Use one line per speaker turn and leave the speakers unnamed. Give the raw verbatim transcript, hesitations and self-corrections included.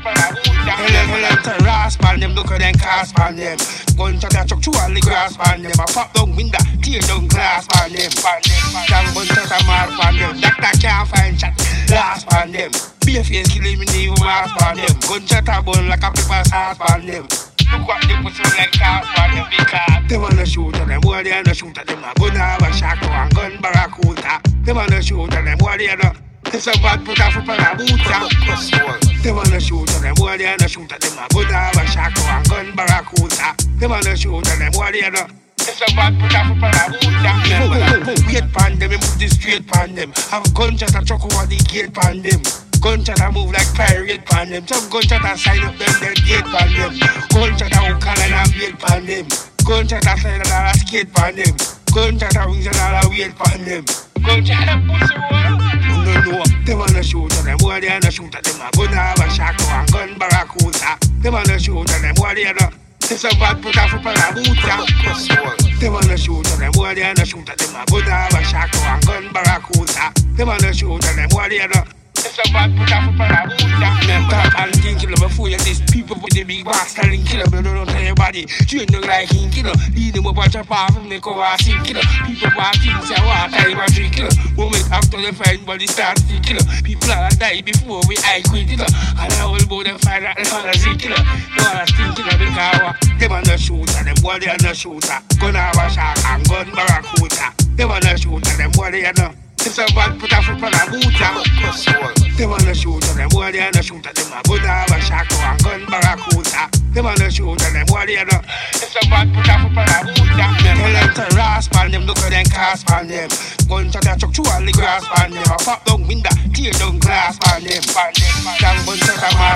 Tell them, tell them to rasp on them, look at them cast on them. Gunshot a chuck through all the grass on them. I pop down window, tear down glass on them. Damn gunshot a mark on them. Doctor can't find shot, last on them. Be a face killing me, even mask on them. Gunshot a bun like a pepper sauce on them. Look what they put on like cars on them because they wanna shoot at them, boy they wanna shoot at them. A gun have a shackle and gun barracuda. They wanna shoot at them, boy they wanna. It's a bad put off for a boot. They wanna shoot at them, boy they wanna shoot at them. A gun have a shackle and gun barracuda. They wanna shoot at them, boy they wanna. It's a bad put off for a boot. Wait pan them, put the straight pan them. Have gunshot a chuck over the gate pan them. Gunshot a move like pirate pan them. Some gunshot a sign up them, then gate pan them. Gunshot a hook and a blade pan them. Gunshot a sign up a skate pan them. Gunshot a wings and a weight pan them. Gunshot a pussy one. No, no, they wanna shoot at them, boy they wanna shoot at them. A gun have a shackle and gun barracuda. They wanna shoot at them, boy they wanna. It's a bad put off for a boot. They wanna shoot at them, boy they wanna shoot at them. A gun have a shackle and gun barracuda. They wanna shoot at them, boy they wanna. It's a bad put off for a boot. Men talk and think killer before you this people with the big box telling killer, but don't tell everybody. Treat them like king killer. Lead them up a chop off and they go and sing killer. People want things and want time and drink killer. Moment after they find body start to killer. People are die before we I quit killer. And I will go them find out they wanna see killer. They wanna sting killer because they wanna shoot at them, boy they wanna shoot at. Gun have a shark and gun barracuda. They wanna shoot at them, boy they wanna. It's a bad put off for a boot. They wanna shoot at them, boy they wanna shoot at them. A gun have a shackle and gun barracuda. They wanna shoot at them, boy they wanna. It's a bad put off for a boot. Tell them to rasp on them, look at them cast on them. Gunshot a chuck through all the grass on them. I pop down window, tear down glass on them. Damn gunshot a mark.